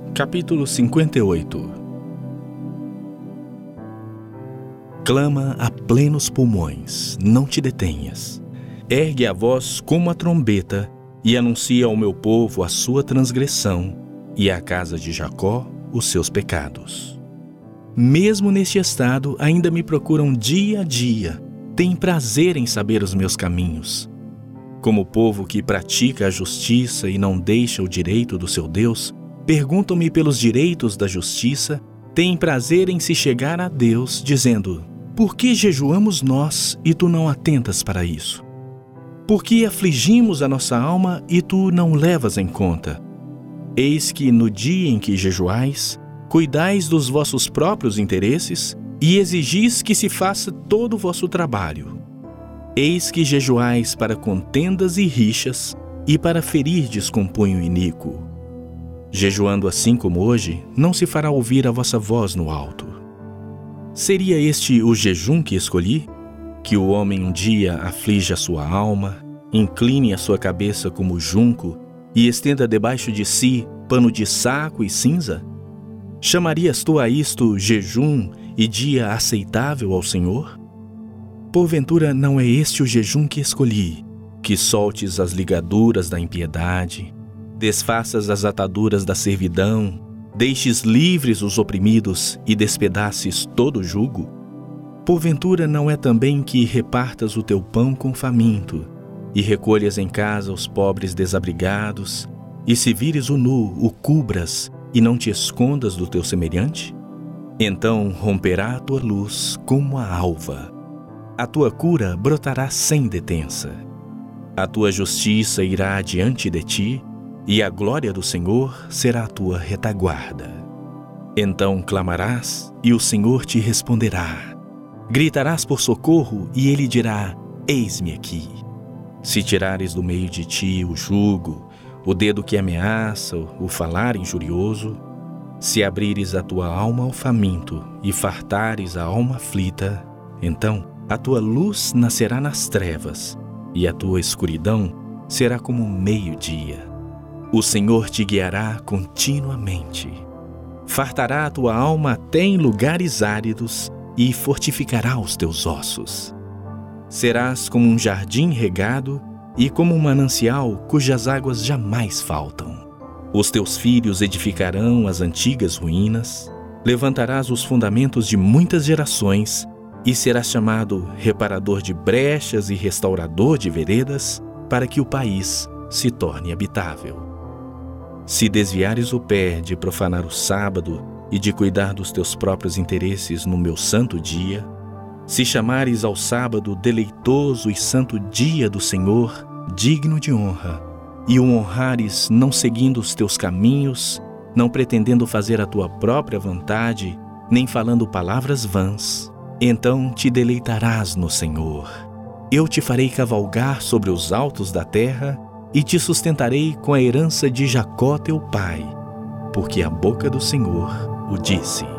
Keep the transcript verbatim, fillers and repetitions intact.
Capítulo cinquenta e oito. Clama a plenos pulmões, não te detenhas. Ergue a voz como a trombeta e anuncia ao meu povo a sua transgressão e à casa de Jacó os seus pecados. Mesmo neste estado, ainda me procuram dia a dia, têm prazer em saber os meus caminhos. Como povo que pratica a justiça e não deixa o direito do seu Deus, perguntam-me pelos direitos da justiça, têm prazer em se chegar a Deus, dizendo: por que jejuamos nós e tu não atentas para isso? Por que afligimos a nossa alma e tu não levas em conta? Eis que no dia em que jejuais, cuidais dos vossos próprios interesses e exigis que se faça todo o vosso trabalho. Eis que jejuais para contendas e rixas e para ferirdes com punho iníquo. Jejuando assim como hoje, não se fará ouvir a vossa voz no alto. Seria este o jejum que escolhi? Que o homem um dia aflige a sua alma, incline a sua cabeça como junco e estenda debaixo de si pano de saco e cinza? Chamarias tu a isto jejum e dia aceitável ao Senhor? Porventura não é este o jejum que escolhi, que soltes as ligaduras da impiedade, desfaças as ataduras da servidão, deixes livres os oprimidos e despedaces todo o jugo? Porventura não é também que repartas o teu pão com faminto, e recolhas em casa os pobres desabrigados, e se vires o nu, o cubras, e não te escondas do teu semelhante? Então romperá a tua luz como a alva, a tua cura brotará sem detença. A tua justiça irá adiante de ti, e a glória do Senhor será a tua retaguarda. Então clamarás, e o Senhor te responderá. Gritarás por socorro, e Ele dirá: eis-me aqui. Se tirares do meio de ti o jugo, o dedo que ameaça, o falar injurioso, se abrires a tua alma ao faminto e fartares a alma aflita, então a tua luz nascerá nas trevas, e a tua escuridão será como o meio-dia. O Senhor te guiará continuamente. Fartará a tua alma até em lugares áridos e fortificará os teus ossos. Serás como um jardim regado e como um manancial cujas águas jamais faltam. Os teus filhos edificarão as antigas ruínas, levantarás os fundamentos de muitas gerações e serás chamado reparador de brechas e restaurador de veredas, para que o país se torne habitável. Se desviares o pé de profanar o sábado e de cuidar dos teus próprios interesses no meu santo dia, se chamares ao sábado deleitoso e santo dia do Senhor, digno de honra, e o honrares não seguindo os teus caminhos, não pretendendo fazer a tua própria vontade, nem falando palavras vãs, então te deleitarás no Senhor. Eu te farei cavalgar sobre os altos da terra e te sustentarei com a herança de Jacó teu pai, porque a boca do Senhor o disse.